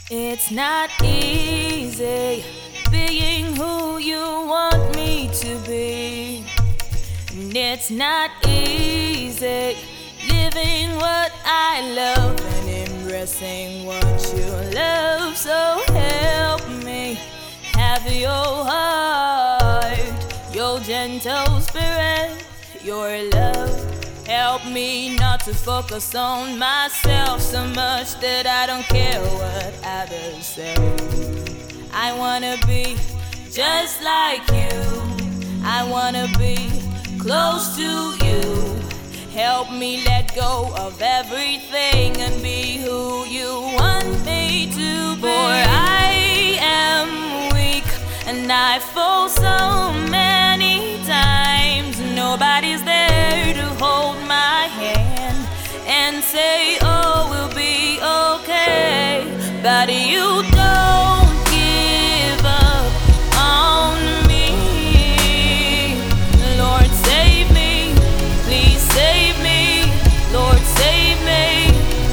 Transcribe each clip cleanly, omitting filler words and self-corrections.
It's not easy being who you want me to be. And it's not easy living what I love and embracing what you love. So help me have your heart, your gentle spirit, your love. Help me not to focus on myself so much that I don't care what others say. I wanna be just like you. I wanna be close to you. Help me let go of everything and be who you want me to be. For I am weak and I fall so many times. Nobody's there to hold my hand and say, oh, we'll be okay. But you don't give up on me. Lord, save me. Please save me. Lord, save me.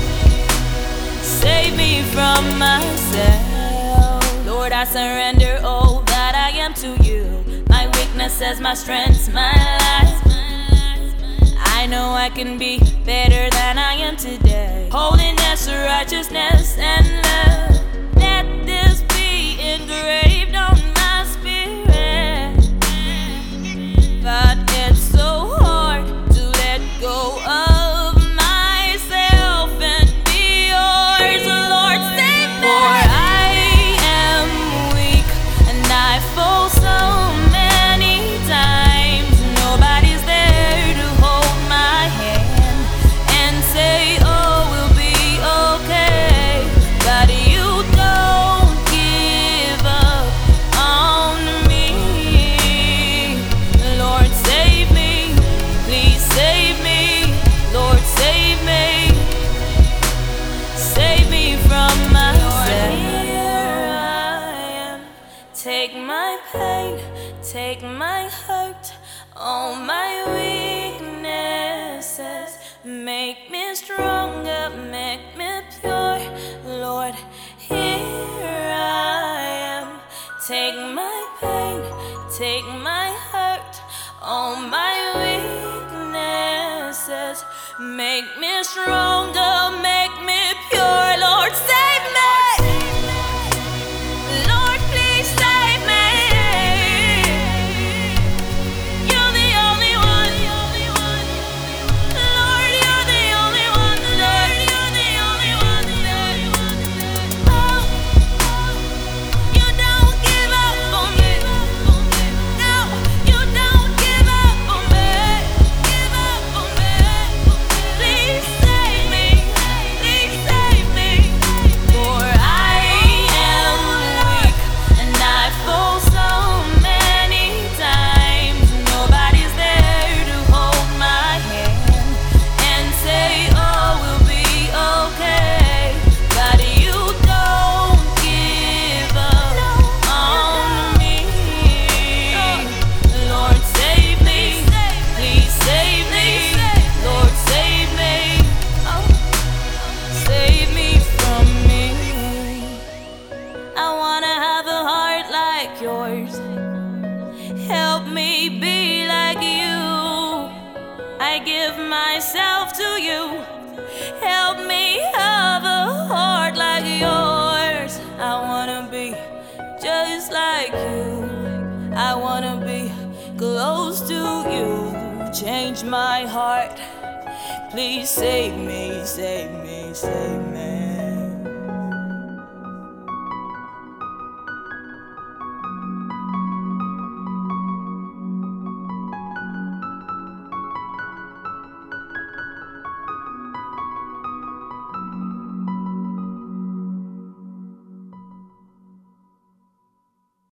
Save me from myself. Lord, I surrender all that I am to you. My weaknesses, my strengths, my life. I know I can be better than I am today. Holiness, righteousness, and love. Let this be engraved on my spirit. But it's so hard to let go of myself and be yours. Lord, save me. For I am weak and I fall so many times. Nobody's there to hold my hand and say, oh, we'll be okay. But you don't give up on me. Lord, save me. Please save me. Lord, save me. Save me from myself. Here I am. Take my pain, take my hurt, all my weaknesses. Make me stronger, make me pure. Lord, here I am. Take my pain, take my hurt, all my weaknesses. Make me stronger, make me pure. Lord, save me. Lord, please save me. You're the only one. Lord, you're the only one. Lord, you're the only one. Oh, you don't give up on me. No, you don't give up on me. Give up on me. Please save me. Please save me. For I am weak and I fall so many times. Nobody's there to hold my hand and say, oh, we'll be okay. But you don't give up on me. Lord, save me. Please save me. Lord, save me. Oh, save me from me. I wanna have a heart like yours. Help me be like you. I give myself to you. Help me have a heart like yours. I wanna be just like you. I wanna be close to you. Change my heart. Please save me, save me, save me.